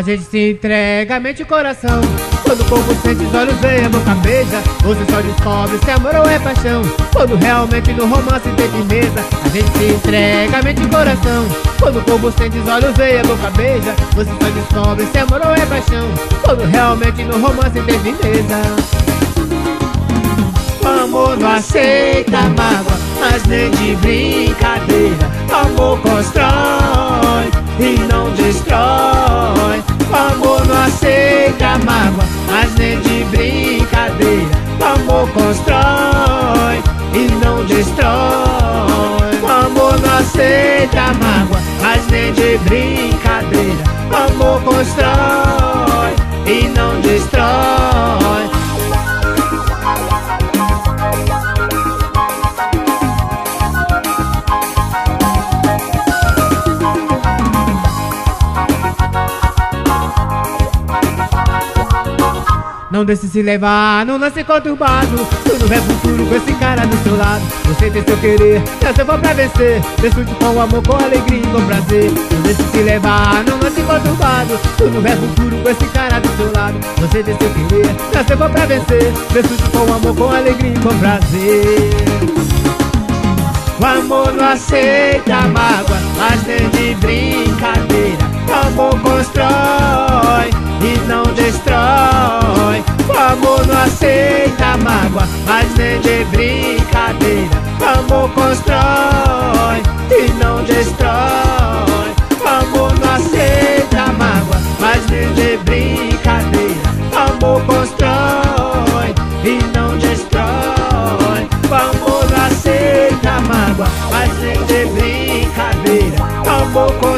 gente se entrega, mente e coração. Quando o povo sente, os olhos veem, a boca beija. Você só descobre se amor ou é paixão. Quando realmente no romance tem firmeza, a gente se entrega, mente e coração. Quando o povo sente, os olhos veem, a boca beija. Você só descobre se amor ou é paixão. Quando realmente no romance tem firmeza. O amor não aceita mágoa, mas nem de brincadeira. O amor constrói e não destrói. O amor não aceita mágoa, mas nem de brincadeira. O amor constrói e não destrói. O amor não aceita mágoa, mas nem de brincadeira. O amor constrói e não destrói. Não deixe se levar, não lance conturbado. Tudo é futuro com esse cara do seu lado. Você tem seu querer, já se for pra vencer. Desfrute com amor, com alegria e com prazer. Não deixe se levar, não lance conturbado. Tudo é futuro com esse cara do seu lado. Você tem seu querer, já se for pra vencer. Desfrute com amor, com alegria e com prazer. O amor não aceita mágoa, mas nem de brincadeira. O amor constrói e não destrói. O amor não aceita mágoa, mas nem de brincadeira. O amor constrói e não destrói. O amor não aceita mágoa, mas nem de brincadeira. O amor constrói e não destrói. O amor não aceita mágoa, mas nem de brincadeira. O amor constrói